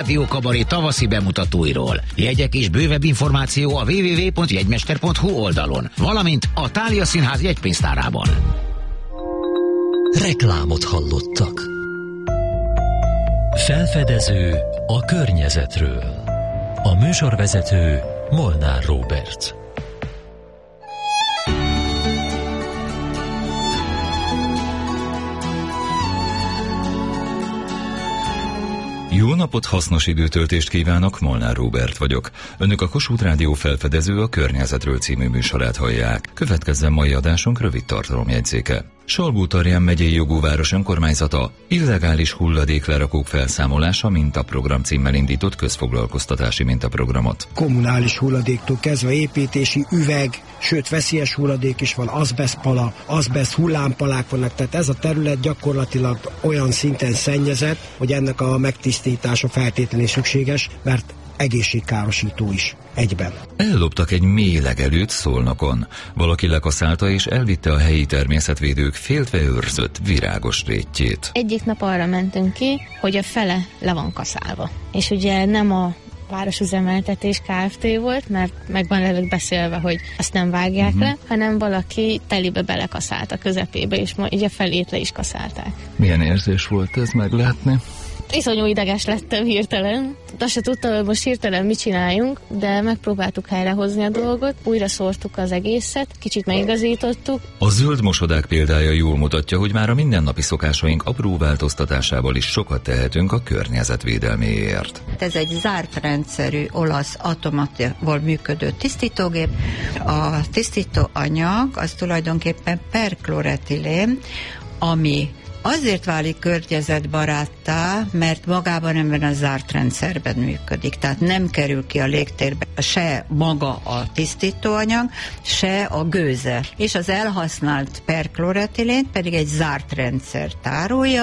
Rádió Kabaré tavaszi bemutatóiról. Jegyek és bővebb információ a www.jegymester.hu oldalon, valamint a Thália Színház jegypénztárában. Reklámot hallottak. Felfedező a környezetről. A műsorvezető Molnár Róbert. Jó napot, hasznos időtöltést kívánok, Molnár Róbert vagyok. Önök a Kossuth Rádió Felfedező a környezetről című műsorát hallják. Következzen mai adásunk rövid tartalomjegyzéke. Salgó-Tarján megyei jogú város önkormányzata illegális hulladéklerakók felszámolása mintaprogram címmel indított közfoglalkoztatási mintaprogramot. Kommunális hulladéktól kezdve építési üveg, sőt veszélyes hulladék is van, azbesztpala, azbeszt hullámpalák vannak, tehát ez a terület gyakorlatilag olyan szinten szennyezett, hogy ennek a megtisztítása feltétlenül szükséges, mert egészségkárosító is egyben. Elloptak egy mély legelőt Szolnokon. Valaki lekaszálta és elvitte a helyi természetvédők féltve őrzött virágos rétjét. Egyik nap arra mentünk ki, hogy a fele le van kaszálva. És ugye nem a Városüzemeltetés Kft. Volt, mert meg van velük beszélve, hogy azt nem vágják le, hanem valaki telibe belekaszált a közepébe, és így a felét le is kaszálták. Milyen érzés volt ez meglátni? Iszonyú ideges lettem hirtelen. Azt se tudtam, hogy most hirtelen mit csináljunk, de megpróbáltuk helyrehozni a dolgot, újra szórtuk az egészet, kicsit megigazítottuk. A zöld mosodák példája jól mutatja, hogy már a mindennapi szokásaink apró változtatásával is sokat tehetünk a környezetvédelméért. Ez egy zárt rendszerű olasz automatával működő tisztítógép. A tisztítóanyag az tulajdonképpen perkloretilén, ami azért válik környezetbaráttá, mert magában ebben a zárt rendszerben működik. Tehát nem kerül ki a légtérbe se maga a tisztítóanyag, se a gőze. És az elhasznált perkloretilén pedig egy zárt rendszer tárolja.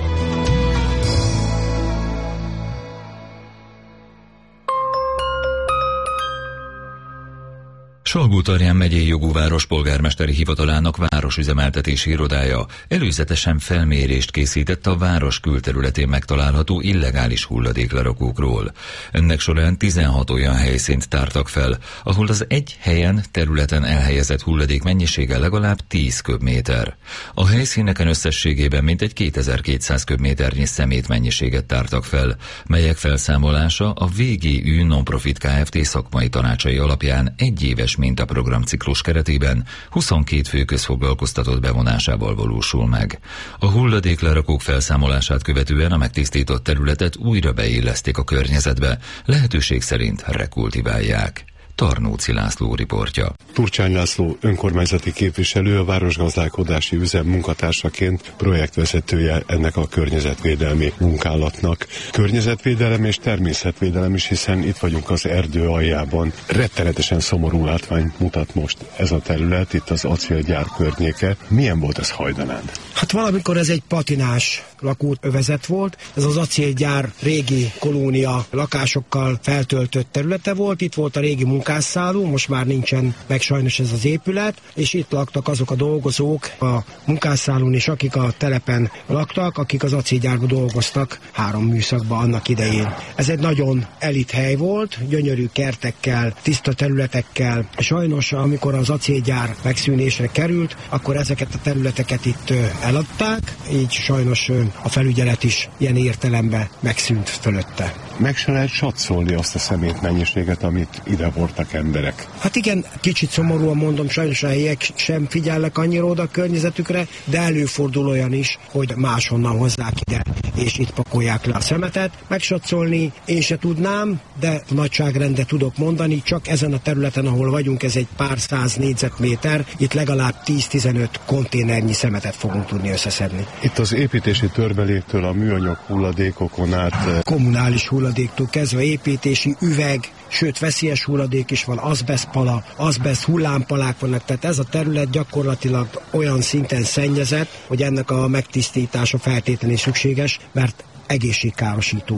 Salgó-Tarján megyei jogú város polgármesteri hivatalának városüzemeltetési irodája előzetesen felmérést készített a város külterületén megtalálható illegális hulladéklerakókról. Ennek során 16 olyan helyszínt tártak fel, ahol az egy helyen területen elhelyezett hulladék mennyisége legalább 10 köbméter. A helyszíneken összességében mintegy 2200 köbméternyi szemét mennyiséget tártak fel, melyek felszámolása a VGÜ Nonprofit Kft. Szakmai tanácsai alapján egyéves mintaprogramciklus keretében 22 fő közfoglalkoztatott bevonásával valósul meg. A hulladéklerakók felszámolását követően a megtisztított területet újra beillesztik a környezetbe, lehetőség szerint rekultiválják. Tarnóci László riportja. Turcsány László önkormányzati képviselő, a városgazdálkodási üzem munkatársaként projektvezetője ennek a környezetvédelmi munkálatnak. Környezetvédelem és természetvédelem is, hiszen itt vagyunk az erdő aljában. Rettenetesen szomorú látvány mutat most ez a terület, itt az acélgyár környéke. Milyen volt ez hajdanán? Hát valamikor ez egy patinás lakóövezet volt. Ez az acélgyár régi kolónia lakásokkal feltöltött területe volt. Itt volt a régi munkásszálló, most már nincsen meg sajnos ez az épület, és itt laktak azok a dolgozók a munkásszállón is, akik a telepen laktak, akik az acélgyárban dolgoztak 3 műszakban annak idején. Ez egy nagyon elit hely volt, gyönyörű kertekkel, tiszta területekkel. Sajnos, amikor az acélgyár megszűnésre került, akkor ezeket a területeket itt eladták, így sajnos a felügyelet is ilyen értelemben megszűnt fölötte. Meg se lehet satszolni azt a szemétmennyiséget, amit ide hordtak emberek. Hát igen, kicsit szomorúan mondom, sajnos a helyiek sem figyelnek annyira oda a környezetükre, de előfordul olyan is, hogy máshonnan hozzák ide, és itt pakolják le a szemetet. Megsatszolni én se tudnám, de nagyságrendet tudok mondani, csak ezen a területen, ahol vagyunk, ez egy pár 100 négyzetméter, itt legalább 10-15 konténernyi szemetet fogunk tudni összeszedni. Itt az építési törmeléktől a műanyag hulladékokon át kommunális hulladéktól kezdve építési üveg, sőt veszélyes hulladék is van, azbesztpala, azbeszt hullámpalák vannak, tehát ez a terület gyakorlatilag olyan szinten szennyezett, hogy ennek a megtisztítása feltétlenül szükséges, mert egészségkárosító is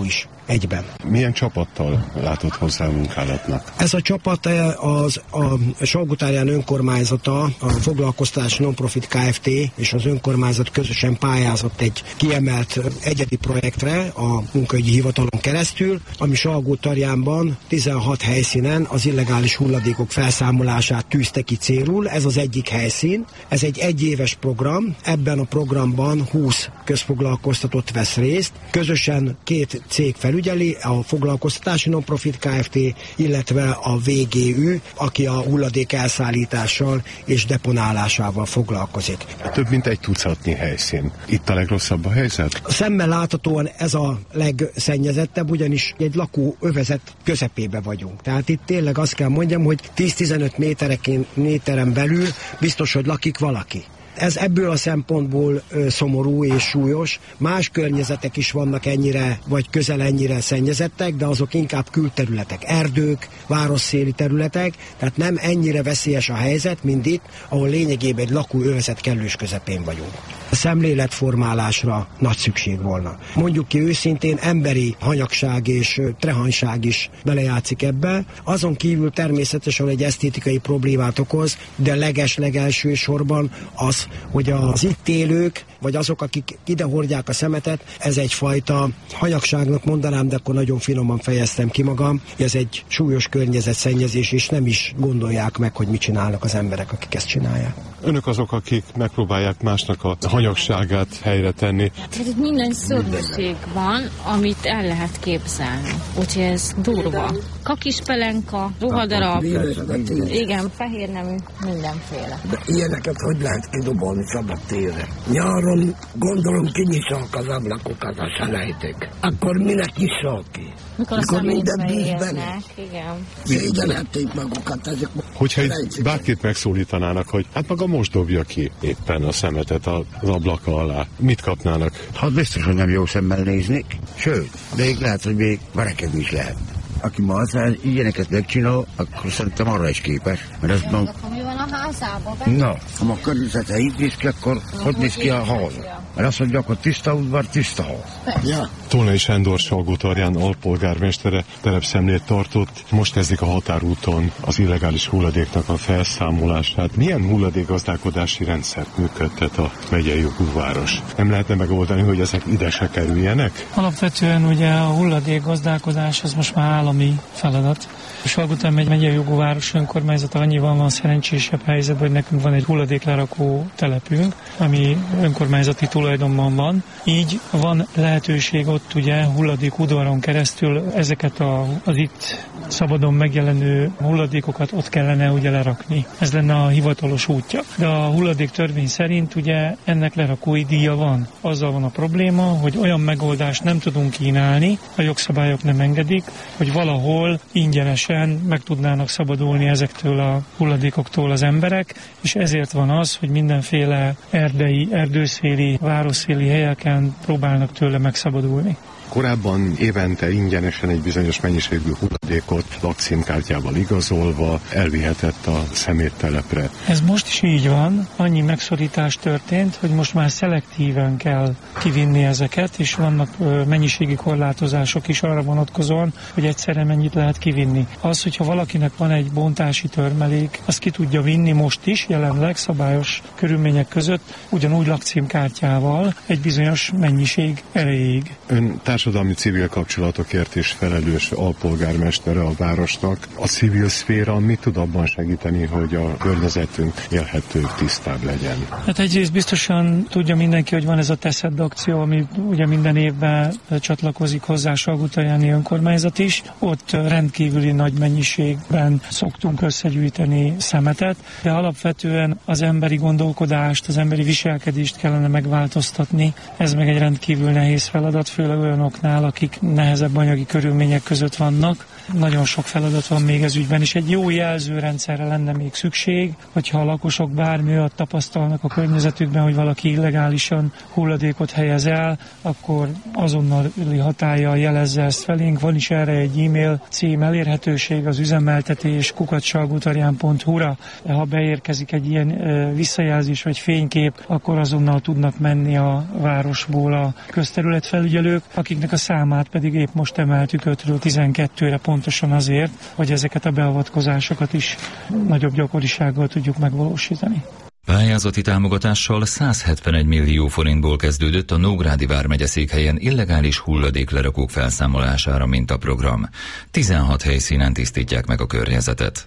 egyben. Milyen csapattal látott hozzá a munkálatnak? Ez a csapat a Salgótarján önkormányzata, a Foglalkoztatás Nonprofit Kft. És az önkormányzat közösen pályázott egy kiemelt egyedi projektre a munkaügyi hivatalon keresztül, ami Salgótarjánban 16 helyszínen az illegális hulladékok felszámolását tűzte ki célul. Ez az egyik helyszín. Ez egy egyéves program. Ebben a programban 20 közfoglalkoztatott vesz részt. Közösen 2 cég felügyeli, a Foglalkoztatási Nonprofit Kft., illetve a VGÜ, aki a hulladék elszállítással és deponálásával foglalkozik. Több mint 1 tucatnyi helyszín. Itt a legrosszabb a helyzet? Szemmel láthatóan ez a legszennyezettebb, ugyanis egy lakóövezet közepébe vagyunk. Tehát itt tényleg azt kell mondjam, hogy 10-15 méteren belül biztos, hogy lakik valaki. Ez ebből a szempontból szomorú és súlyos. Más környezetek is vannak ennyire, vagy közel ennyire szennyezettek, de azok inkább külterületek, erdők, városszéli területek, tehát nem ennyire veszélyes a helyzet, mint itt, ahol lényegében egy lakóövezet kellős közepén vagyunk. A szemléletformálásra nagy szükség volna. Mondjuk ki őszintén, emberi hanyagság és trehanyság is belejátszik ebbe. Azon kívül természetesen egy esztétikai problémát okoz, de legelső sorban az, hogy az itt élők, vagy azok, akik ide hordják a szemetet, ez egyfajta hanyagságnak mondanám, de akkor nagyon finoman fejeztem ki magam. Ez egy súlyos környezetszennyezés, és nem is gondolják meg, hogy mit csinálnak az emberek, akik ezt csinálják. Önök azok, akik megpróbálják másnak a hanyagságát helyre tenni. Hát itt minden szörnyűség van, amit el lehet képzelni. Úgyhogy ez durva. Kakispelenka, ruhadarab, igen, fehér nemű, mindenféle. De ilyeneket hogy lehet kidobolni szabad térre? Nyáron gondolom kinyissák az ablakokat a selejték. Akkor minek nyissák ki? Mikor minden bűzben. Igen. Szégyenhették magukat ezek. Hogyha itt bárkit megszólítanának, hogy hát maga most dobja ki éppen a szemetet az ablaka alá, mit kapnának? Hát biztos, hogy nem jó szemmel néznék. Sőt, de még lehet, hogy még verekedni is lehet. Aki ma aztán ilyeneket megcsinál, akkor szerintem arra is képes. Mert azt mondom, mi van a házában? na, ha a környezete így néz ki, akkor hogy néz ki a háza? Mert azt mondja, akkor tiszta udvar, tiszta ház. Ja. Tolnai Sándor Salgótarján alpolgármestere telepszemlét tartott. Most kezdik a határúton az illegális hulladéknak a felszámolását. Milyen hulladékgazdálkodási rendszert működtet a megyei jogú város? Nem lehetne megoldani, hogy ezek ide se kerüljenek? Alapvetően ugye a hulladékgazdálkodás az most már állami feladat. Salgótarján megyei jogú város önkormányzata annyiban van szerencsésebb helyzetben, hogy nekünk van egy hulladéklerakó telepünk, ami önkormányzati tulajdonban van. Így van lehetőség ott ugye hulladék udvaron keresztül ezeket az itt szabadon megjelenő hulladékokat ott kellene ugye lerakni. Ez lenne a hivatalos útja. De a hulladék törvény szerint ugye ennek lerakói díja van. Azzal van a probléma, hogy olyan megoldást nem tudunk kínálni, a jogszabályok nem engedik, hogy valahol ingyenesen meg tudnának szabadulni ezektől a hulladékoktól az emberek, és ezért van az, hogy mindenféle erdei, erdőszéli, városszéli helyeken próbálnak tőle megszabadulni. Korábban évente ingyenesen egy bizonyos mennyiségű hulladékot lakcímkártyával igazolva elvihetett a szeméttelepre. Ez most is így van, annyi megszorítás történt, hogy most már szelektíven kell kivinni ezeket, és vannak mennyiségi korlátozások is arra vonatkozóan, hogy egyszerre mennyit lehet kivinni. Az, hogyha valakinek van egy bontási törmelék, azt ki tudja vinni most is, jelenleg szabályos körülmények között, ugyanúgy lakcímkártyával egy bizonyos mennyiség erejéig. Ön társadalmi civil kapcsolatokért is felelős alpolgármestere a városnak. A civil szféra mit tud abban segíteni, hogy a környezetünk élhetőbb, tisztább legyen? Hát egyrészt biztosan tudja mindenki, hogy van ez a Teszed akció, ami ugye minden évben csatlakozik hozzá Salgótarjáni önkormányzat is. Ott rendkívüli nagy mennyiségben szoktunk összegyűjteni szemetet, de alapvetően az emberi gondolkodást, az emberi viselkedést kellene megváltoztatni. Ez meg egy rendkívül nehéz feladat, főleg olyanoknál, akik nehezebb anyagi körülmények között vannak. Nagyon sok feladat van még ez ügyben, és egy jó jelzőrendszerre lenne még szükség, hogyha a lakosok bármi olyat tapasztalnak a környezetükben, hogy valaki illegálisan hulladékot helyez el, akkor azonnali hatállyal jelezze ezt felénk. Van is erre egy e-mail cím, elérhetőség az üzemeltetés @salgotarjan.hu-ra. Ha beérkezik egy ilyen visszajelzés vagy fénykép, akkor azonnal tudnak menni a városból a közterületfelügyelők, akik akiknek a számát pedig épp most emeltük 5-ről 12-re pontosan azért, hogy ezeket a beavatkozásokat is nagyobb gyakorisággal tudjuk megvalósítani. Pályázati támogatással 171 millió forintból kezdődött a Nógrádi vármegye székhelyen illegális hulladéklerakók felszámolására mintaprogram. 16 helyszínen tisztítják meg a környezetet.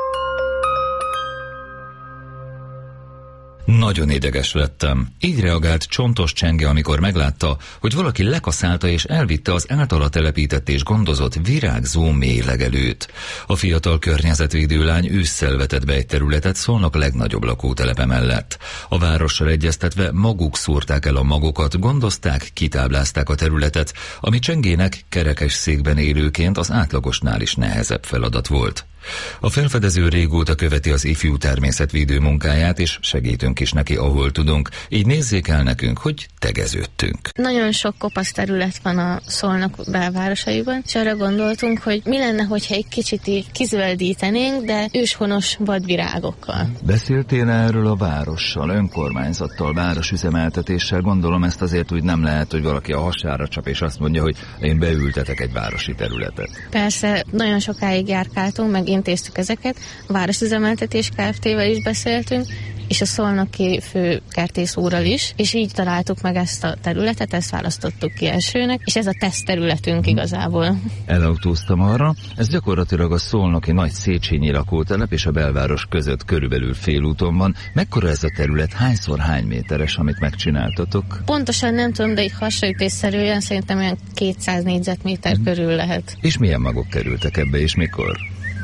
Nagyon ideges lettem. Így reagált Csontos Csenge, amikor meglátta, hogy valaki lekaszálta és elvitte az általa telepített és gondozott virágzó mélylegelőt. A fiatal környezetvédő lány ősszel vetett be egy területet Szolnok legnagyobb lakótelepe mellett. A várossal egyeztetve maguk szórták el a magokat, gondozták, kitáblázták a területet, ami Csengének kerekes székben élőként az átlagosnál is nehezebb feladat volt. A felfedező régóta követi az ifjú természetvédő munkáját, és segítünk is neki, ahol tudunk. Így nézzék el nekünk, hogy tegeződtünk. Nagyon sok kopasz terület van a Szolnok belvárosaiban, és arra gondoltunk, hogy mi lenne, hogyha egy kicsit így kizöldítenénk, de őshonos vadvirágokkal. Beszéltél erről a várossal, önkormányzattal, városüzemeltetéssel? Gondolom ezt azért úgy nem lehet, hogy valaki a hasára csap és azt mondja, hogy én beültetek egy városi területet. Persze, nagyon sokáig járkáltunk, meg intéztük ezeket, a Városüzemeltetés Kft-vel is beszéltünk, és a szolnoki főkertész úrral is, és így találtuk meg ezt a területet, ezt választottuk ki elsőnek, és ez a tesztterületünk igazából. Elautóztam arra, ez gyakorlatilag a szolnoki nagy Széchenyi lakótelep és a belváros között körülbelül félúton van. Mekkora ez a terület, hányszor hány méteres, amit megcsináltatok? Pontosan nem tudom, de így hasonlítésszerűen szerintem olyan 200 négyzetméter körül lehet. És milyen magok kerültek ebbe, és mikor?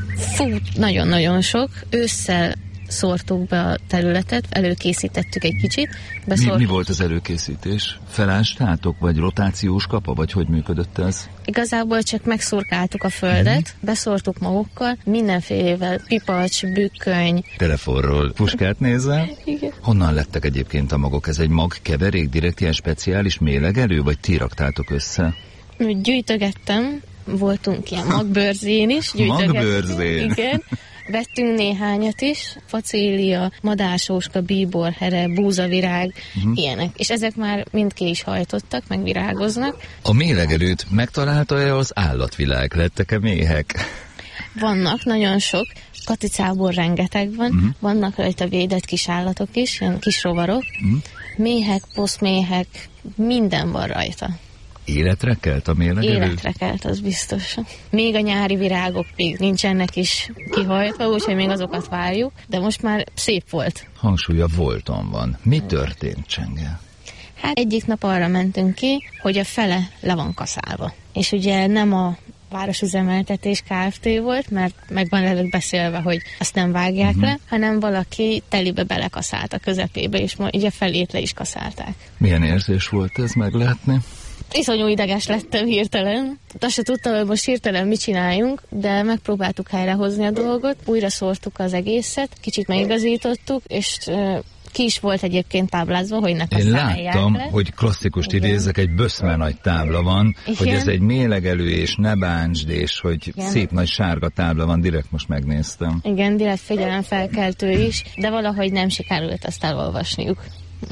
Nagyon-nagyon sok. Ősszel szórtuk be a területet, előkészítettük egy kicsit. Mi volt az előkészítés? Felástátok, vagy rotációs kapa, vagy hogy működött ez? Igazából csak megszurkáltuk a földet, beszórtuk magukkal, mindenfélevel, pipacs, bükköny. Telefonról puskát nézzel? Igen. Honnan lettek egyébként a magok? Ez egy magkeverék, direkt ilyen speciális mélegelő, vagy ti raktátok össze? Gyűjtögettem, voltunk ilyen magbőrzén is. Magbőrzén? Igen. Vettünk néhányat is, facélia, madársóska, bíborhere, búzavirág, ilyenek. És ezek már mind ki is hajtottak, meg virágoznak. A mélegelőt megtalálta-e az állatvilág? Lettek-e méhek? Vannak, nagyon sok. Katicából rengeteg van. Vannak rajta védett kis állatok is, ilyen kis rovarok. Méhek, poszméhek, minden van rajta. Életre kelt a mélegelő? Életre kelt, az biztos. Még a nyári virágok még nincsenek is kihajtva, úgyhogy még azokat várjuk, de most már szép volt. Hangsúlya volton van. Mi történt, Csenge? Hát egyik nap arra mentünk ki, hogy a fele le van kaszálva. És ugye nem a Városüzemeltetés Kft. Volt, mert meg van velük beszélve, hogy azt nem vágják le, hanem valaki telibe belekaszált a közepébe, és így a felét le is kaszálták. Milyen érzés volt ez meglátni? Iszonyú ideges lettem hirtelen. Azt se tudtam, hogy most hirtelen mit csináljunk, de megpróbáltuk helyrehozni a dolgot. Újra szórtuk az egészet, kicsit megigazítottuk, és ki is volt egyébként táblázva, hogy ne kaszálják le. Én láttam, hogy klasszikust idézek, egy böszme nagy tábla van, hogy ez egy mélegelő, és ne bántsd, és hogy szép nagy sárga tábla van, direkt most megnéztem. Igen, direkt figyelemfelkeltő is, de valahogy nem sikerült ezt elolvasniuk.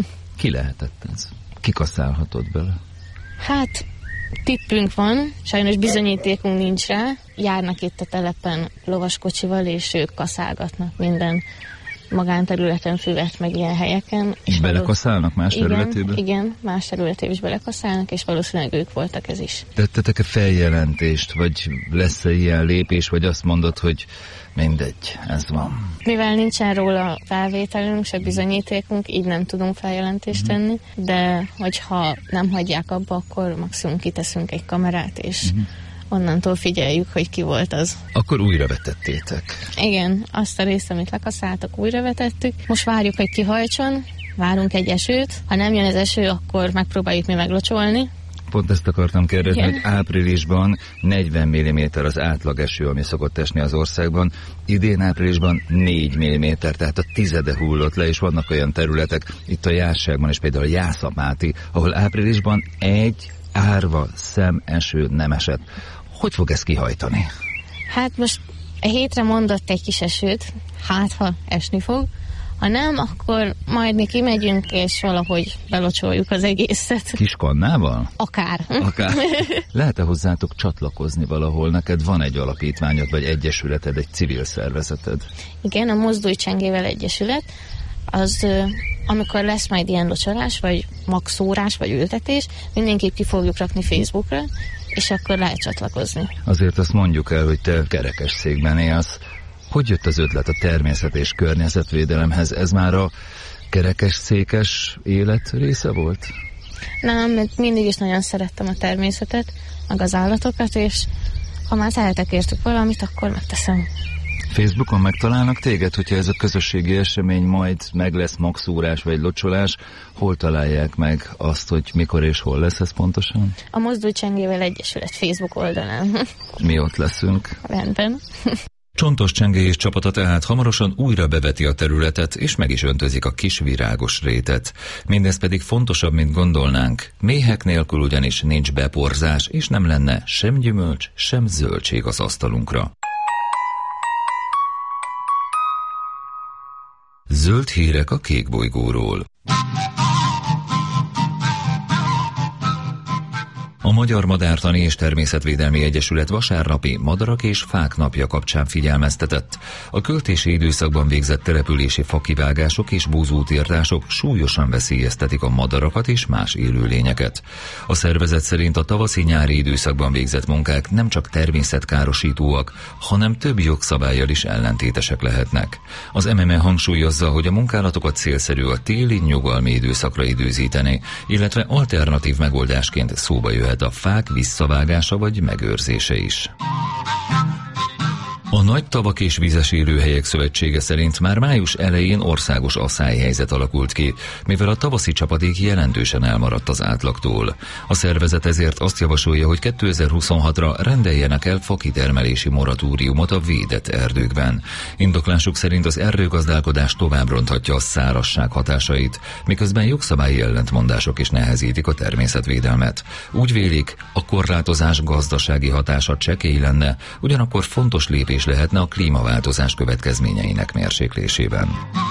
Ki lehetett ez? Ki kaszálhatott bele? Hát, tippünk van, sajnos bizonyítékunk nincs rá. Járnak itt a telepen lovaskocsival, és ők kaszálgatnak minden magánterületen, füvet, meg ilyen helyeken. És belekaszálnak más területébe? Igen, más területébe is belekaszálnak, és valószínűleg ők voltak ez is. Tettetek-e feljelentést, vagy lesz-e ilyen lépés, vagy azt mondod, hogy mindegy, ez van? Mivel nincsen róla felvételünk, se bizonyítékunk, így nem tudunk feljelentést tenni, de hogyha nem hagyják abba, akkor maximum kiteszünk egy kamerát, és onnantól figyeljük, hogy ki volt az. Akkor újra vetettétek? Igen, azt a részt, amit lekaszáltak, újra vetettük. Most várjuk, hogy kihajtson, várunk egy esőt. Ha nem jön az eső, akkor megpróbáljuk mi meglocsolni. Pont ezt akartam kérdezni, hogy áprilisban 40 mm az átlag eső, ami szokott esni az országban. Idén áprilisban 4 mm, tehát a tizede hullott le, és vannak olyan területek, itt a Jásságban és például a Jászapáti, ahol áprilisban egy árva szemeső nem esett. Hogy fog ez kihajtani? Hát most a hétre mondott egy kis esőt, hát ha esni fog, Ha nem, akkor majd mi kimegyünk, és valahogy belocsoljuk az egészet. Kiskannával? Akár. Lehet-e hozzátok csatlakozni valahol? Neked van egy alapítványod, vagy egyesületed, egy civil szervezeted? Igen, a Mozdulj Csengével Egyesület. Az, amikor lesz majd ilyen locsolás, vagy magszórás, vagy ültetés, mindenképp ki fogjuk rakni Facebookra, és akkor lehet csatlakozni. Azért azt mondjuk el, hogy te kerekesszékben élsz. Hogy jött az ötlet a természet és környezetvédelemhez? Ez már a kerekesszékes élet része volt? Nem, mert mindig is nagyon szerettem a természetet, meg az állatokat, és ha már tehetek értük valamit, akkor megteszem. Facebookon megtalálnak téged, hogyha ez a közösségi esemény majd meg lesz magszórás vagy locsolás, hol találják meg azt, hogy mikor és hol lesz ez pontosan? A Mozdulj Csengével Egyesület Facebook oldalán. Mi ott leszünk. Rendben. Csontos Csenge és csapata tehát hamarosan újra beveti a területet, és meg is öntözik a kis virágos rétet. Mindez pedig fontosabb, mint gondolnánk. Méhek nélkül ugyanis nincs beporzás, és nem lenne sem gyümölcs, sem zöldség az asztalunkra. Zöld hírek a Kékbolygóról. A Magyar Madártani és Természetvédelmi Egyesület vasárnapi Madarak és Fák napja kapcsán figyelmeztetett. A költési időszakban végzett települési fakivágások és búzótiltások súlyosan veszélyeztetik a madarakat és más élőlényeket. A szervezet szerint a tavaszi-nyári időszakban végzett munkák nem csak természetkárosítóak, hanem több jogszabállyal is ellentétesek lehetnek. Az MME hangsúlyozza, hogy a munkálatokat célszerű a téli nyugalmi időszakra időzíteni, illetve alternatív megoldásként szóba jöhet a fák visszavágása vagy megőrzése is. A Nagy Tavak és Vízes Élőhelyek Szövetsége szerint már május elején országos aszályhelyzet alakult ki, mivel a tavaszi csapadék jelentősen elmaradt az átlagtól. A szervezet ezért azt javasolja, hogy 2026-ra rendeljenek el fakitermelési moratóriumot a védett erdőkben. Indoklásuk szerint az erdőgazdálkodás tovább ronthatja a szárazság hatásait, miközben jogszabályi ellentmondások is nehezítik a természetvédelmet. Úgy vélik, a korlátozás gazdasági hatása csekély lenne, ugyanakkor fontos lépés lehetne a klímaváltozás következményeinek mérséklésében.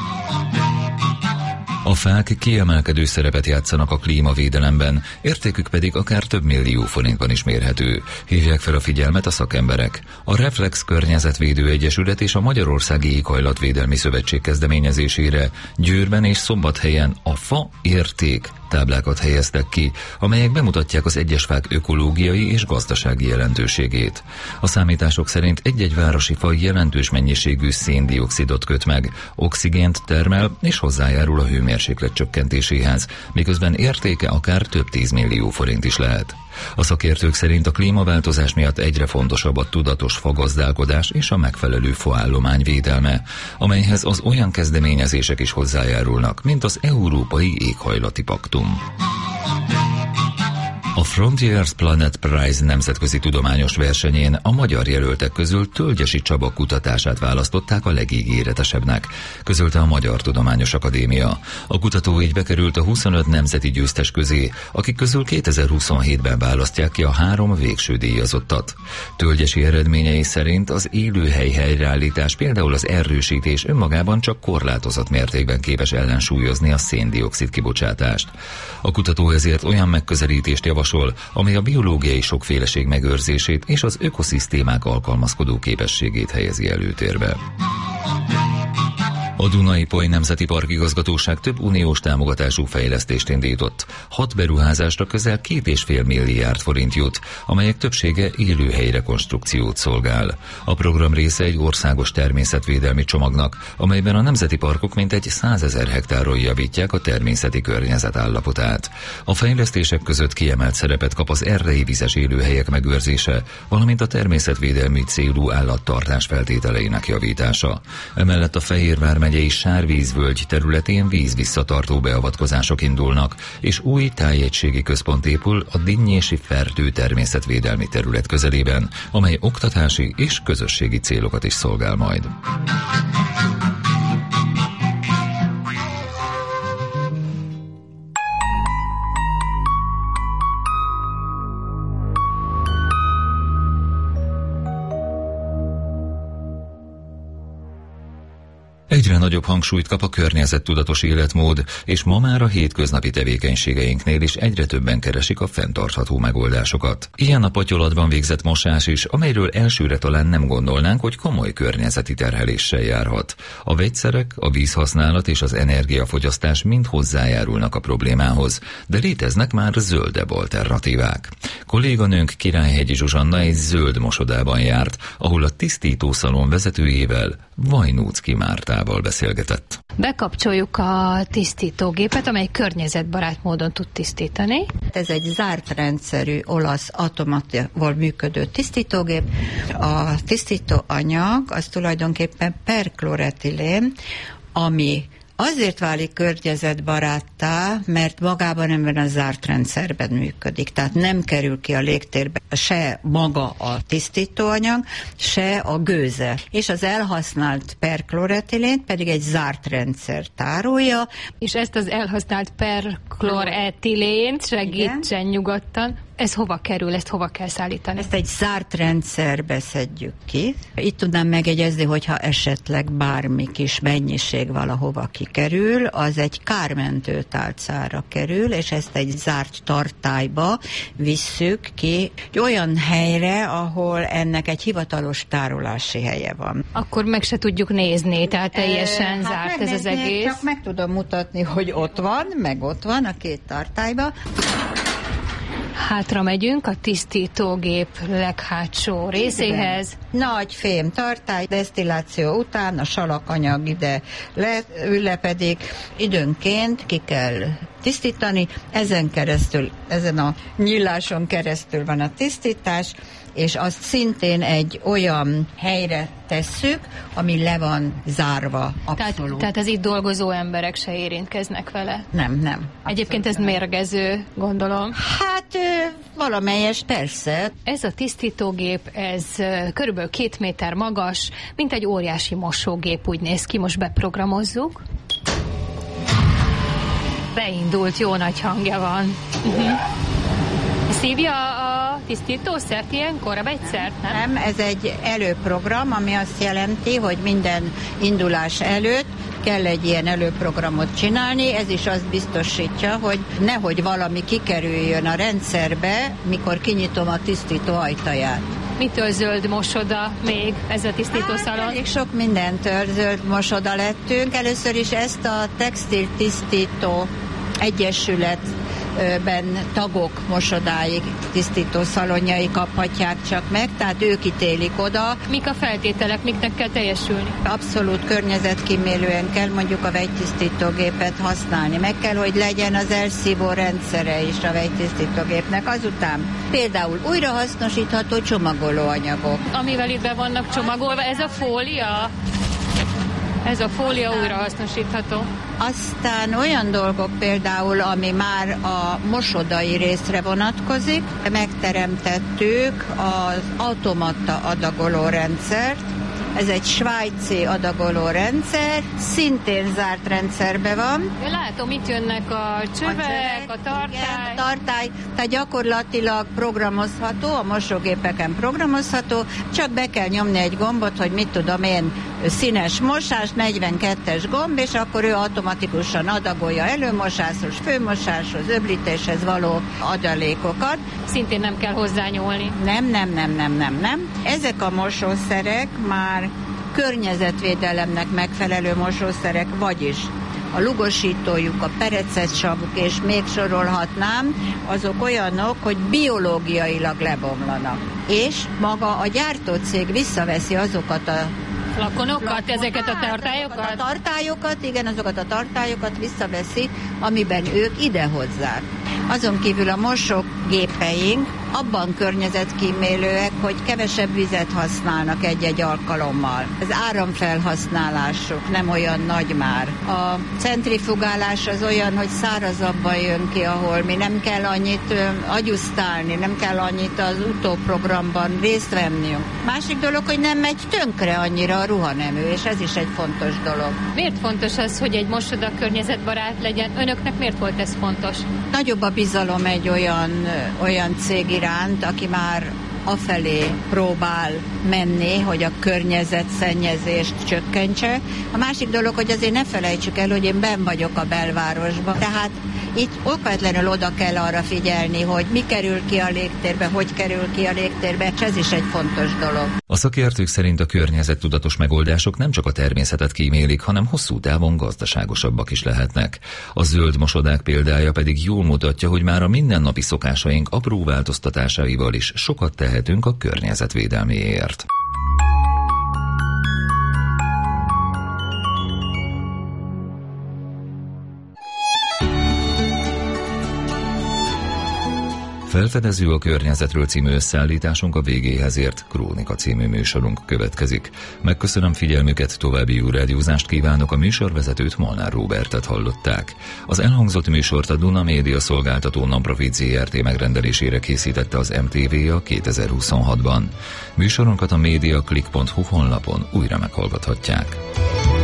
A fák kiemelkedő szerepet játszanak a klímavédelemben, értékük pedig akár több millió forintban is mérhető. Hívják fel a figyelmet a szakemberek. A Reflex Környezetvédő Egyesület és a Magyarországi Éghajlatvédelmi Szövetség kezdeményezésére Győrben és Szombathelyen a fa érték táblákat helyeztek ki, amelyek bemutatják az egyes fák ökológiai és gazdasági jelentőségét. A számítások szerint egy-egy városi fa jelentős mennyiségű széndioxidot köt meg, oxigént termel és hozzájárul a hőmérséklet csökkentéséhez, miközben értéke akár több 10 millió forint is lehet. A szakértők szerint a klímaváltozás miatt egyre fontosabb a tudatos fagazdálkodás és a megfelelő faállomány védelme, amelyhez az olyan kezdeményezések is hozzájárulnak, mint az Európai Éghajlati Paktum. A Frontiers Planet Prize nemzetközi tudományos versenyén a magyar jelöltek közül Tölgyesi Csaba kutatását választották a legígéretesebbnek, közölte a Magyar Tudományos Akadémia. A kutató így bekerült a 25 nemzeti győztes közé, akik közül 2027-ben választják ki a 3 végső díjazottat. Tölgyesi eredményei szerint az élőhely helyreállítás, például az erősítés önmagában csak korlátozott mértékben képes ellensúlyozni a szén-dioxid kibocsátást. A kutató ezért olyan megközelítést javasol, amely a biológiai sokféleség megőrzését és az ökoszisztémák alkalmazkodó képességét helyezi előtérbe. A Dunai-Poly Nemzeti Park Igazgatóság több uniós támogatású fejlesztést indított. 6 beruházásra közel 2,5 milliárd forint jut, amelyek többsége élőhely rekonstrukciót szolgál. A program része egy országos természetvédelmi csomagnak, amelyben a nemzeti parkok mintegy 100 000 hektáron javítják a természeti környezet állapotát. A fejlesztések között kiemelt szerepet kap az erdei vizes élőhelyek megőrzése, valamint a természetvédelmi célú állattartás feltételeinek javítása. Emellett a Fehérvár megyei Sárvízvölgy területén vízvisszatartó beavatkozások indulnak, és új tájegységi központ épül a Dinnyési Fertő természetvédelmi terület közelében, amely oktatási és közösségi célokat is szolgál majd. Egyre nagyobb hangsúlyt kap a környezettudatos életmód, és ma már a hétköznapi tevékenységeinknél is egyre többen keresik a fenntartható megoldásokat. Ilyen a patyolatban végzett mosás is, amelyről elsőre talán nem gondolnánk, hogy komoly környezeti terheléssel járhat. A vegyszerek, a vízhasználat és az energiafogyasztás mind hozzájárulnak a problémához, de léteznek már zöldebb alternatívák. Kolléganőnk Királyhegyi Zsuzsanna egy zöld mosodában járt, ahol a tisztítószalon vezetőjével, Vajnóczky Mártával beszélgetett. Bekapcsoljuk a tisztítógépet, amely környezetbarát módon tud tisztítani. Ez egy zárt rendszerű olasz automatával működő tisztítógép. A tisztítóanyag az tulajdonképpen perkloretilén, ami azért válik környezetbaráttá, mert magában ebben a zárt rendszerben működik. Tehát nem kerül ki a légtérbe se maga a tisztítóanyag, se a gőze. És az elhasznált perkloretilént pedig egy zárt rendszer tárolja. És ezt az elhasznált perkloretilént segítsen nyugodtan. Ez hova kerül, ezt hova kell szállítani? Ezt egy zárt rendszerbe szedjük ki. Itt tudnám megjegyezni, hogyha esetleg bármi kis mennyiség valahova kikerül, az egy kármentő tálcára kerül, és ezt egy zárt tartályba visszük ki egy olyan helyre, ahol ennek egy hivatalos tárolási helye van. Akkor meg se tudjuk nézni, tehát teljesen zárt ez az egész. Csak meg tudom mutatni, hogy ott van, meg ott van a két tartályba. Hátra megyünk a tisztítógép leghátsó részéhez. Nagy fém tartály, desztilláció után a salakanyag ide leülepedik. Időnként ki kell tisztítani, ezen a nyíláson keresztül van a tisztítás, és azt szintén egy olyan helyre tesszük, ami le van zárva abszolút. Tehát az itt dolgozó emberek se érintkeznek vele? Nem. Egyébként ez mérgező, gondolom. Hát valamelyes, persze. Ez a tisztítógép, ez körülbelül 2 méter magas, mint egy óriási mosógép, úgy néz ki, most beprogramozzuk. Beindult, jó nagy hangja van. Szívja a tisztítószert ilyenkor, a vegyszert, nem? Nem, ez egy előprogram, ami azt jelenti, hogy minden indulás előtt kell egy ilyen előprogramot csinálni, ez is azt biztosítja, hogy nehogy valami kikerüljön a rendszerbe, mikor kinyitom a tisztító ajtaját. Mitől zöld mosoda még ez a tisztítószalon? Elég sok mindentől zöld mosoda lettünk. Először is ezt a textil tisztító egyesületben tagok mosodáig tisztító szalonjai kaphatják csak meg, tehát ők ítélik oda. Mik a feltételek, miknek kell teljesülni? Abszolút környezetkímélően kell mondjuk a vegytisztítógépet használni. Meg kell, hogy legyen az elszívó rendszere is a vegytisztítógépnek. Azután például újrahasznosítható csomagolóanyagok. Amivel itt be vannak csomagolva, ez a fólia? Ez a fólia újrahasznosítható. Aztán olyan dolgok például, ami már a mosodai részre vonatkozik, megteremtettük az automata adagoló rendszert. Ez egy svájci adagoló rendszer, szintén zárt rendszerben van. Én látom, itt jönnek a csövek, a tartály. Igen, a tartály, tehát gyakorlatilag programozható, a mosógépeken programozható, csak be kell nyomni egy gombot, hogy mit tudom én, színes mosás, 42-es gomb, és akkor ő automatikusan adagolja előmosáshoz, főmosáshoz, öblítéshez való adalékokat. Szintén nem kell hozzányúlni. Nem. Ezek a mosószerek már környezetvédelemnek megfelelő mosószerek, vagyis a lugosítójuk, a perecetsavuk, és még sorolhatnám, azok olyanok, hogy biológiailag lebomlanak. És maga a gyártócég visszaveszi azokat a flakonokat, ezeket a tartályokat? Igen, azokat a tartályokat visszaveszi, amiben ők idehozzák. Azon kívül a mosógépeink abban környezetkímélőek, hogy kevesebb vizet használnak egy-egy alkalommal. Az áramfelhasználásuk nem olyan nagy már. A centrifugálás az olyan, hogy szárazabban jön ki, ahol mi nem kell annyit agyusztálni, nem kell annyit az utóprogramban részt vennünk. Másik dolog, hogy nem megy tönkre annyira a ruhanemű, és ez is egy fontos dolog. Miért fontos az, hogy egy mosoda környezetbarát legyen? Önöknek miért volt ez fontos? Nagyobb a bizalom egy olyan cég iránt, aki már afelé próbál menni, hogy a környezetszennyezést csökkentse. A másik dolog, hogy azért ne felejtsük el, hogy én benn vagyok a belvárosban. Tehát itt okvetlenül oda kell arra figyelni, hogy mi kerül ki a légtérbe, hogy kerül ki a légtérbe, és ez is egy fontos dolog. A szakértők szerint a környezettudatos megoldások nem csak a természetet kímélik, hanem hosszú távon gazdaságosabbak is lehetnek. A zöld mosodák példája pedig jól mutatja, hogy már a mindennapi szokásaink apró változtatásaival is sokat tehetünk a környezetvédelméért. Felfedező a környezetről című összeállításunk a végéhez ért, Krónika című műsorunk következik. Megköszönöm figyelmüket, további jó rádiózást kívánok, a műsorvezetőt, Molnár Róbertet hallották. Az elhangzott műsort a Duna Média Szolgáltató Nonprofit Zrt. Megrendelésére készítette az MTV-a 2026-ban. Műsorunkat a mediaclick.hu honlapon újra meghallgathatják.